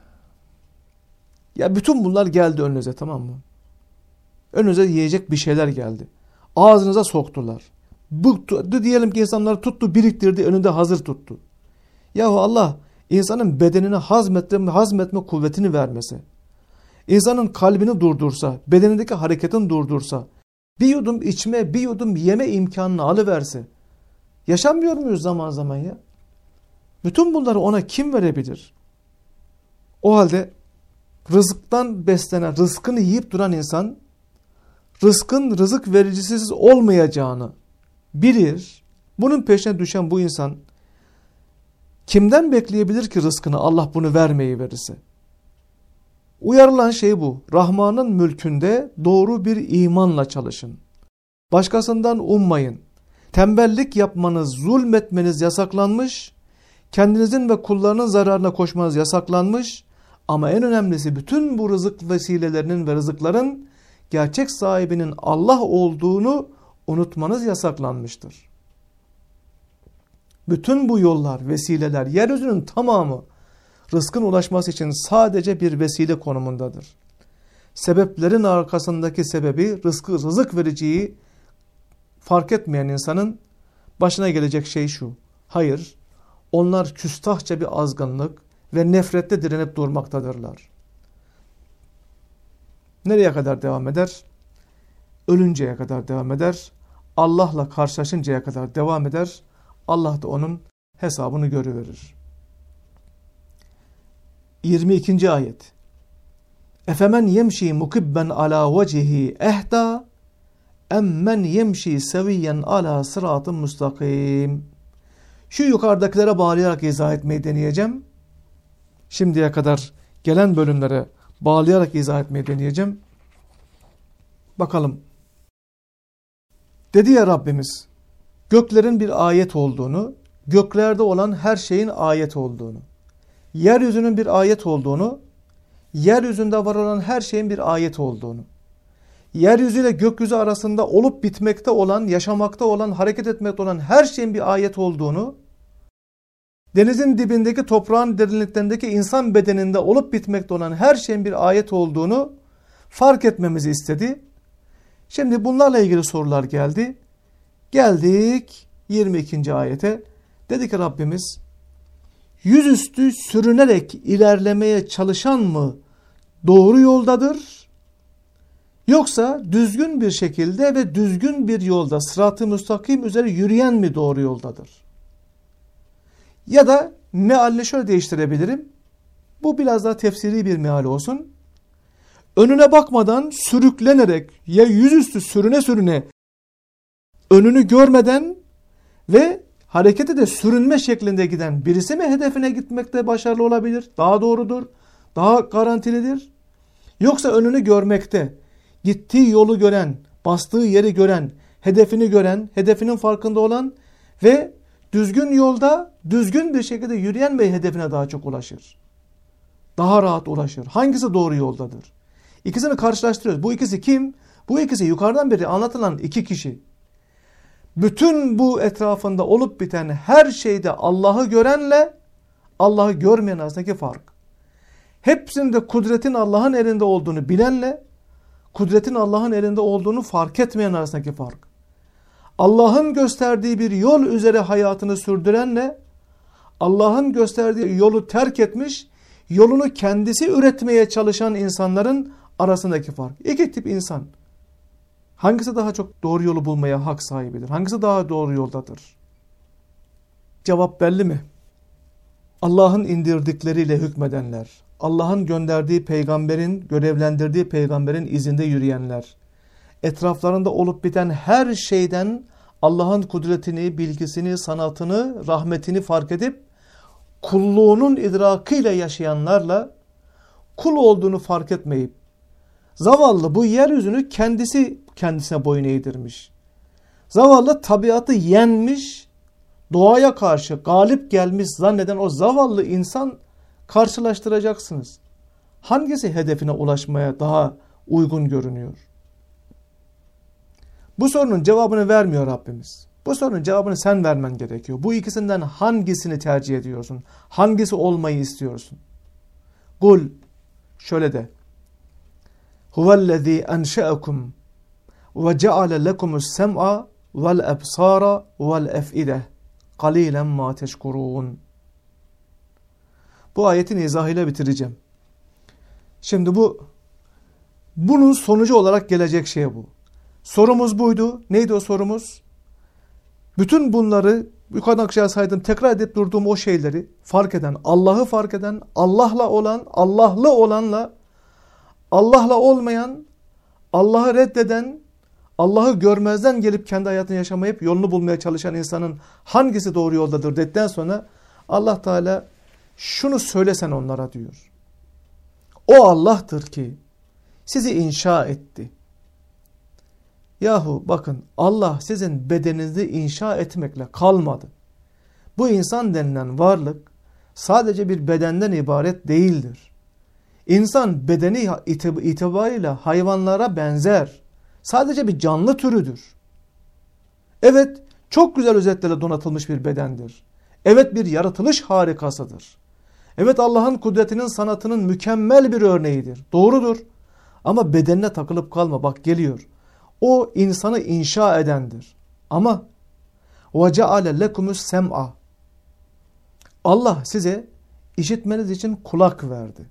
ya bütün bunlar geldi önünüze, tamam mı? Önünüze yiyecek bir şeyler geldi. Ağzınıza soktular. Bu, diyelim ki insanlar tuttu, biriktirdi, önünde hazır tuttu. Yahu Allah insanın bedenine hazmetme, hazmetme kuvvetini vermese, insanın kalbini durdursa, bedenindeki hareketini durdursa, bir yudum içme, bir yudum yeme imkanını alıverse, yaşamıyor muyuz zaman zaman ya? Bütün bunları ona kim verebilir? O halde rızıktan beslenen, rızkını yiyip duran insan, rızkın rızık vericisiz olmayacağını bilir. Bunun peşine düşen bu insan, kimden bekleyebilir ki rızkını Allah bunu vermeyi verirse? Uyarılan şey bu. Rahman'ın mülkünde doğru bir imanla çalışın. Başkasından ummayın. Tembellik yapmanız, zulmetmeniz yasaklanmış. Kendinizin ve kullarının zararına koşmanız yasaklanmış. Ama en önemlisi bütün bu rızık vesilelerinin ve rızıkların gerçek sahibinin Allah olduğunu unutmanız yasaklanmıştır. Bütün bu yollar, vesileler, yeryüzünün tamamı rızkın ulaşması için sadece bir vesile konumundadır. Sebeplerin arkasındaki sebebi, rızkı, rızık vericiyi fark etmeyen insanın başına gelecek şey şu: hayır, onlar küstahça bir azgınlık ve nefrette direnip durmaktadırlar. Nereye kadar devam eder? Ölünceye kadar devam eder. Allah'la karşılaşıncaya kadar devam eder. Allah da onun hesabını görüverir. yirmi ikinci ayet. Efemen yemşi mukibben ala vecihi ehda emmen yemşi seviyen ala sıratın müstakim. Şu yukarıdakilere bağlayarak izah etmeyi deneyeceğim. Şimdiye kadar gelen bölümlere bağlayarak izah etmeyi deneyeceğim. Bakalım. Dedi ya Rabbimiz, göklerin bir ayet olduğunu, göklerde olan her şeyin ayet olduğunu, yeryüzünün bir ayet olduğunu, yeryüzünde var olan her şeyin bir ayet olduğunu, yeryüzüyle gökyüzü arasında olup bitmekte olan, yaşamakta olan, hareket etmekte olan her şeyin bir ayet olduğunu, denizin dibindeki, toprağın derinliklerindeki insan bedeninde olup bitmekte olan her şeyin bir ayet olduğunu fark etmemizi istedi. Şimdi bunlarla ilgili sorular geldi. Geldik yirmi ikinci ayete. Dedi ki Rabbimiz, yüzüstü sürünerek ilerlemeye çalışan mı doğru yoldadır? Yoksa düzgün bir şekilde ve düzgün bir yolda, sırat-ı müstakim üzere yürüyen mi doğru yoldadır? Ya da mealini şöyle değiştirebilirim. Bu biraz daha tefsiri bir meal olsun. Önüne bakmadan sürüklenerek, ya yüzüstü sürüne sürüne, önünü görmeden ve harekete de sürünme şeklinde giden birisi mi hedefine gitmekte başarılı olabilir? Daha doğrudur, daha garantilidir. Yoksa önünü görmekte, gittiği yolu gören, bastığı yeri gören, hedefini gören, hedefinin farkında olan ve düzgün yolda, düzgün bir şekilde yürüyen ve hedefine daha çok ulaşır. Daha rahat ulaşır. Hangisi doğru yoldadır? İkisini karşılaştırıyoruz. Bu ikisi kim? Bu ikisi yukarıdan beri anlatılan iki kişi. Bütün bu etrafında olup biten her şeyde Allah'ı görenle Allah'ı görmeyen arasındaki fark. Hepsinde kudretin Allah'ın elinde olduğunu bilenle kudretin Allah'ın elinde olduğunu fark etmeyen arasındaki fark. Allah'ın gösterdiği bir yol üzere hayatını sürdürenle Allah'ın gösterdiği yolu terk etmiş, yolunu kendisi üretmeye çalışan insanların arasındaki fark. İki tip insan. Hangisi daha çok doğru yolu bulmaya hak sahibidir? Hangisi daha doğru yoldadır? Cevap belli mi? Allah'ın indirdikleriyle hükmedenler, Allah'ın gönderdiği peygamberin, görevlendirdiği peygamberin izinde yürüyenler, etraflarında olup biten her şeyden Allah'ın kudretini, bilgisini, sanatını, rahmetini fark edip kulluğunun idrakıyla yaşayanlarla kul olduğunu fark etmeyip zavallı bu yeryüzünü kendisi kendisine boyun eğdirmiş. Zavallı tabiatı yenmiş, doğaya karşı galip gelmiş zanneden o zavallı insan karşılaştıracaksınız. Hangisi hedefine ulaşmaya daha uygun görünüyor? Bu sorunun cevabını vermiyor Rabbimiz. Bu sorunun cevabını sen vermen gerekiyor. Bu ikisinden hangisini tercih ediyorsun? Hangisi olmayı istiyorsun? Kul, şöyle de. Huvellezî enşe'ekum ve ceale lekumus sem'a vel ebsara vel ef'ide qalilen ma teşkurûn. Bu ayetin izahıyla bitireceğim. Şimdi bu bunun sonucu olarak gelecek şey bu. Sorumuz buydu. Neydi o sorumuz? Bütün bunları yukarıdan aşağı saydım, tekrar edip durduğum o şeyleri fark eden, Allah'ı fark eden, Allah'la olan, Allah'lı olanla, Allah'la olmayan, Allah'ı reddeden, Allah'ı görmezden gelip kendi hayatını yaşamayıp yolunu bulmaya çalışan insanın hangisi doğru yoldadır dedikten sonra Allah Teala şunu söylesen onlara diyor. O Allah'tır ki sizi inşa etti. Yahu bakın, Allah sizin bedeninizi inşa etmekle kalmadı. Bu insan denilen varlık sadece bir bedenden ibaret değildir. İnsan bedeni itibariyle hayvanlara benzer. Sadece bir canlı türüdür. Evet, çok güzel özetlerle donatılmış bir bedendir. Evet, bir yaratılış harikasıdır. Evet, Allah'ın kudretinin, sanatının mükemmel bir örneğidir. Doğrudur. Ama bedenine takılıp kalma. Bak geliyor. O insanı inşa edendir. Ama وَجَعَلَ لَكُمُ السَّمْعَ Allah size işitmeniz için kulak verdi.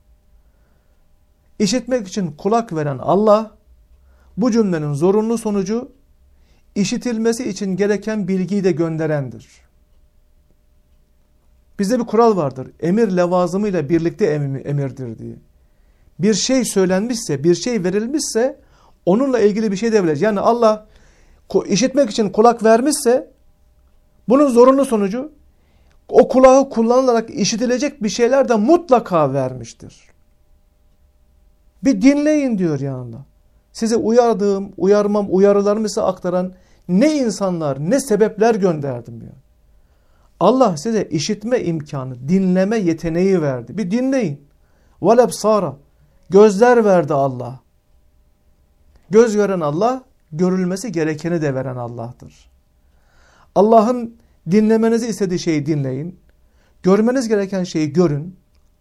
İşitmek için kulak veren Allah, bu cümlenin zorunlu sonucu işitilmesi için gereken bilgiyi de gönderendir. Bizde bir kural vardır. Emir levazımıyla birlikte emirdir diye. Bir şey söylenmişse, bir şey verilmişse onunla ilgili bir şey de verir. Yani Allah işitmek için kulak vermişse bunun zorunlu sonucu o kulağı kullanılarak işitilecek bir şeyler de mutlaka vermiştir. Bir dinleyin diyor yanında. Size uyardığım, uyarmam, uyarılarımı size aktaran ne insanlar, ne sebepler gönderdim diyor. Allah size işitme imkanı, dinleme yeteneği verdi. Bir dinleyin. وَلَبْصَارَ Gözler verdi Allah. Göz veren Allah, görülmesi gerekeni de veren Allah'tır. Allah'ın dinlemenizi istediği şeyi dinleyin. Görmeniz gereken şeyi görün.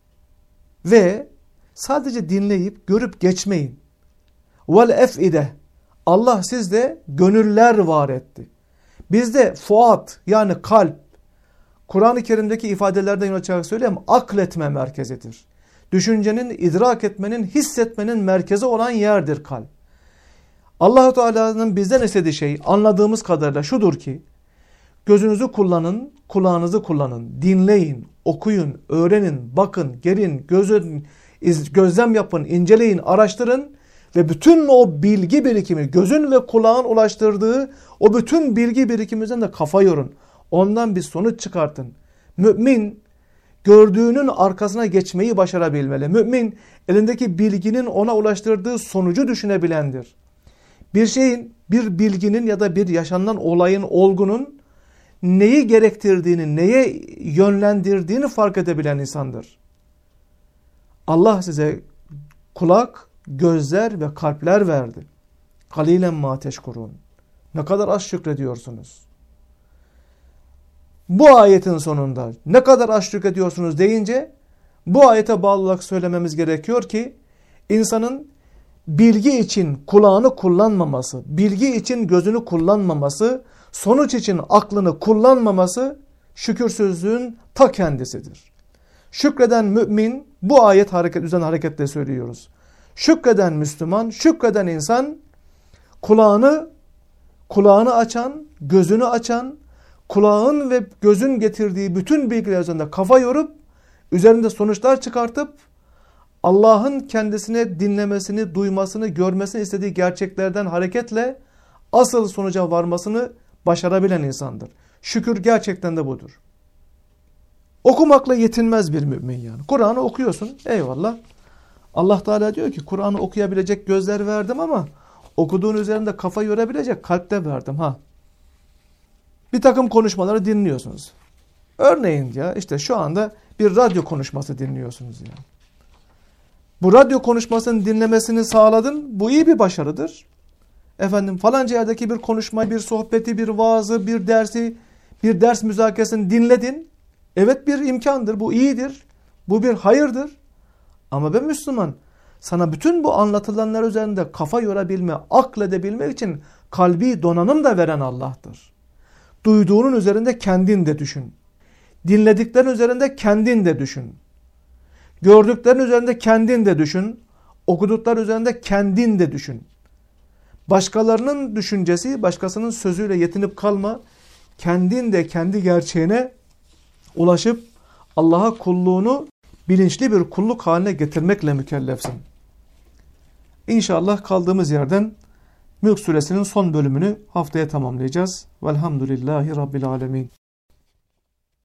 Ve sadece dinleyip, görüp geçmeyin. وَالْاَفْئِدَ Allah sizde gönüller var etti. Bizde fuat, yani kalp, Kur'an-ı Kerim'deki ifadelerden yola çıkarak söyleyeyim, akletme merkezidir. Düşüncenin, idrak etmenin, hissetmenin merkezi olan yerdir kalp. Allah-u Teala'nın bizden istediği şey anladığımız kadarıyla şudur ki, gözünüzü kullanın, kulağınızı kullanın, dinleyin, okuyun, öğrenin, bakın, gelin, gözün, gözlem yapın, inceleyin, araştırın ve bütün o bilgi birikimi, gözün ve kulağın ulaştırdığı o bütün bilgi birikiminden de kafa yorun. Ondan bir sonuç çıkartın. Mümin gördüğünün arkasına geçmeyi başarabilmeli. Mümin elindeki bilginin ona ulaştırdığı sonucu düşünebilendir. Bir şeyin, bir bilginin ya da bir yaşanan olayın, olgunun neyi gerektirdiğini, neye yönlendirdiğini fark edebilen insandır. Allah size kulak, gözler ve kalpler verdi. Kalilen ma teşkurun. Ne kadar az şükrediyorsunuz. Bu ayetin sonunda ne kadar az şükrediyorsunuz deyince bu ayete bağlı olarak söylememiz gerekiyor ki insanın bilgi için kulağını kullanmaması, bilgi için gözünü kullanmaması, sonuç için aklını kullanmaması şükürsüzlüğün ta kendisidir. Şükreden mümin, bu ayet hareket üzerine hareketle söylüyoruz. Şükreden Müslüman, şükreden insan kulağını kulağını açan, gözünü açan, kulağın ve gözün getirdiği bütün bilgiler üzerinde kafa yorup, üzerinde sonuçlar çıkartıp, Allah'ın kendisine dinlemesini, duymasını, görmesini istediği gerçeklerden hareketle asıl sonuca varmasını başarabilen insandır. Şükür gerçekten de budur. Okumakla yetinmez bir mümin yani. Kur'an'ı okuyorsun, eyvallah. Allah Teala diyor ki Kur'an'ı okuyabilecek gözler verdim ama okuduğun üzerinde kafa yorabilecek kalpte verdim ha. Bir takım konuşmaları dinliyorsunuz. Örneğin ya işte şu anda bir radyo konuşması dinliyorsunuz ya. Bu radyo konuşmasını dinlemesini sağladın. Bu iyi bir başarıdır. Efendim falanca yerdeki bir konuşmayı, bir sohbeti, bir vaazı, bir dersi, bir ders müzakeresini dinledin. Evet bir imkandır. Bu iyidir. Bu bir hayırdır. Ama ben Müslüman, sana bütün bu anlatılanlar üzerinde kafa yorabilme, akledebilmek için kalbi donanım da veren Allah'tır. Duyduğunun üzerinde kendin de düşün. Dinlediklerin üzerinde kendin de düşün. Gördüklerin üzerinde kendin de düşün. Okuduklar üzerinde kendin de düşün. Başkalarının düşüncesi, başkasının sözüyle yetinip kalma. Kendin de kendi gerçeğine ulaşıp Allah'a kulluğunu bilinçli bir kulluk haline getirmekle mükellefsin. İnşallah kaldığımız yerden Mülk Suresinin son bölümünü haftaya tamamlayacağız. Velhamdülillahi Rabbil Alemin.